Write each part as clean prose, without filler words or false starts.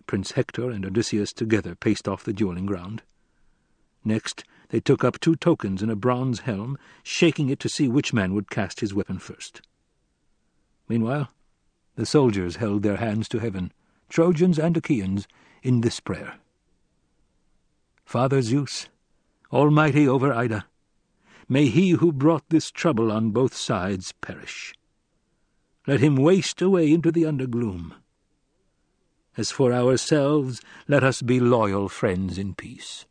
Prince Hector and Odysseus together paced off the dueling ground. Next they took up 2 tokens in a bronze helm, shaking it to see which man would cast his weapon first. Meanwhile, the soldiers held their hands to heaven, Trojans and Achaeans, in this prayer. Father Zeus, almighty over Ida, may he who brought this trouble on both sides perish. Let him waste away into the undergloom. As for ourselves, let us be loyal friends in peace.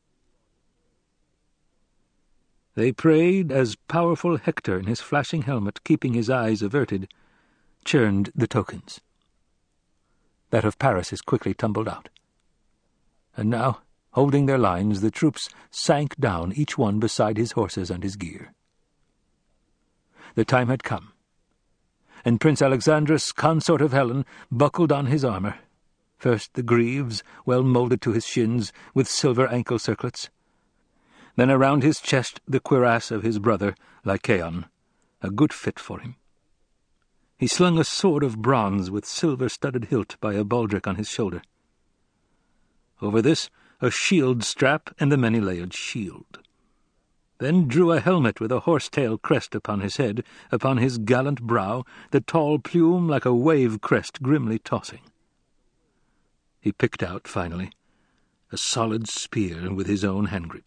They prayed as powerful Hector, in his flashing helmet, keeping his eyes averted, churned the tokens. That of Paris quickly tumbled out. And now, holding their lines, the troops sank down, each one beside his horses and his gear. The time had come, and Prince Alexandrus, consort of Helen, buckled on his armor, first the greaves, well moulded to his shins, with silver ankle circlets, then around his chest the cuirass of his brother Lycaon, a good fit for him. He slung a sword of bronze with silver-studded hilt by a baldric on his shoulder. Over this a shield strap and the many-layered shield. Then drew a helmet with a horse-tail crest upon his head, upon his gallant brow the tall plume like a wave-crest grimly tossing. He picked out, finally, a solid spear with his own hand-grip.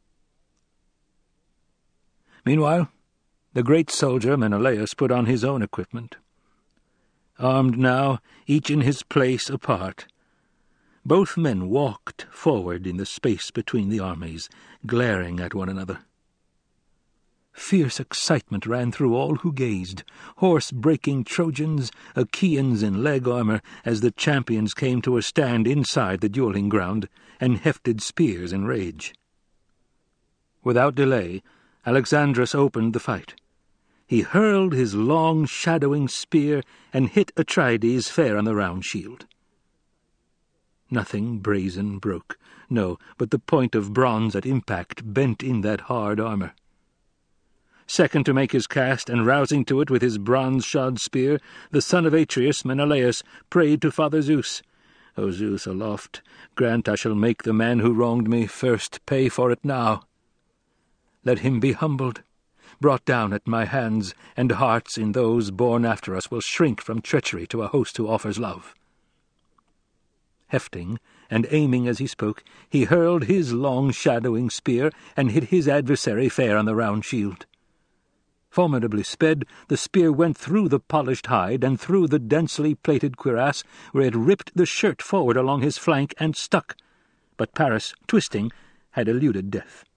Meanwhile, the great soldier Menelaus put on his own equipment. Armed now, each in his place apart, both men walked forward in the space between the armies, glaring at one another. Fierce excitement ran through all who gazed, horse-breaking Trojans, Achaeans in leg armor, as the champions came to a stand inside the dueling ground, and hefted spears in rage. Without delay, Alexandrus opened the fight. He hurled his long, shadowing spear and hit Atrides fair on the round shield. Nothing brazen broke, no, but the point of bronze at impact bent in that hard armor. Second to make his cast, and rousing to it with his bronze-shod spear, the son of Atreus, Menelaus, prayed to Father Zeus. O Zeus aloft, grant I shall make the man who wronged me first pay for it now. Let him be humbled, brought down at my hands, and hearts in those born after us will shrink from treachery to a host who offers love. Hefting, and aiming as he spoke, he hurled his long shadowing spear, and hit his adversary fair on the round shield. Formidably sped, the spear went through the polished hide, and through the densely plaited cuirass, where it ripped the shirt forward along his flank, and stuck. But Paris, twisting, had eluded death.